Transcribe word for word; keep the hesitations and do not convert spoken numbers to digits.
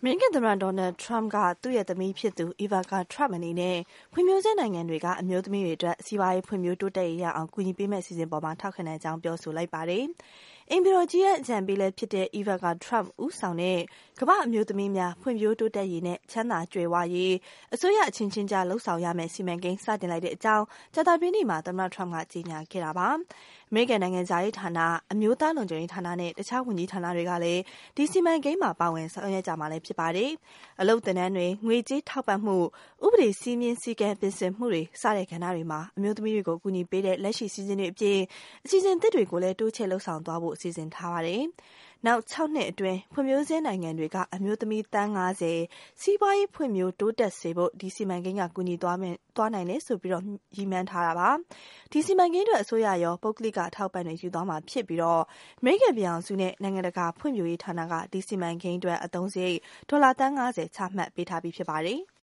မေရိကန်သမ္မတဒေါ်နယ်ထရမ့်ကသူ့ရဲ့သမီးဖြစ်သူ Ivanka Trump အနေနဲ့ဖွံ့ဖြိုးဆဲနိုင်ငံတွေကအမျိုးသမီးတွေအတွက်စီးပွားရေးဖွံ့ဖြိုးတိုးတက်ရေးရအောင်ကူညီပေးမယ့်အစီအစဉ်ပေါ်မှာထောက်ခံတဲ့အကြောင်းပြောဆိုလိုက်ပါတယ်။အိမ်ဖြူတော်ကြီးရဲ့အကြံပေးလည်းဖြစ်တဲ့ Ivanka Trump ဦးဆောင်တဲ့ကမ္ဘာ့အမျိုးသမီးများဖွံ့ဖြိုးတိုးတက်ရေးနဲ့ချမ်းသာကြွယ်ဝရေးအစိုးရအချင်းချင်းကြားလှုပ်ဆောင်ရမယ့်စီမံကိန်းစတင်လိုက်တဲ့အကြောင်းကြာသပတေးနေ့မှာသမ္မတထရမ့်ကကြေညာခဲ့တာပါ။အမေရိကန်နိုင်ငံသားရေးဌာနအမျိုးသားလုံခြုံရေးဌာနနဲ့တခြားဝန်ကြီးဌာနတွေကလည်းဒီစီမံကိန်းမှာပါဝင်ဆောင်ရွက်ကြမှာလည်းဖြစ်ပါတယ်။အလုပ်သင်တန်းတွေငွေကြေးထောက်ပံ့မှုဥပဒေစည်းမျဉ်းစည်းကမ်းပြင်ဆင်မှုတွေစတဲ့ကဏ္ဍတွေမှာအမျိုးသမီးတွေကိုကူညီပေးတဲ့လက်ရှိစီစဉ်တွေအပြင်အစီအစဉ်သစ်တွေကိုလည်းတိုးချဲ့လှုပ်ဆောင်သွားဖို့အစီအစဉ်ထားပါတယ်။နောက်၆နှစ်အတွင်းဖွံ့ဖြိုးဆဲနိုင်ငံတွေကအမျိုးသမီးသန်း၅၀စီးပွားရေးဖွံ့ဖြိုးတိုးတက်စေဖို့ဒီစီမံကိန်းကကူညီသွားမယ်သွားနိုင်တယ်ဆိုပြီးတော့ရည်မှန်းထားတာပါ။ဒီစီမံကိန်းတွေအစိုးရရောပုဂ္ဂလိကအထောက်ပံ့တွေယူသွားမှာဖြစ်ပြီးတော့အမေရိကန်ပြည်ထောင်စုနဲ့နိုင်ငံတကာဖွံ့ဖြိုးရေးဌာနကဒီစီမံကိန်းအတွက်အသုံးစရိတ်ဒေါ်လာသန်း၅၀ချမှတ်ပေးထားပြီးဖြစ်ပါတယ်။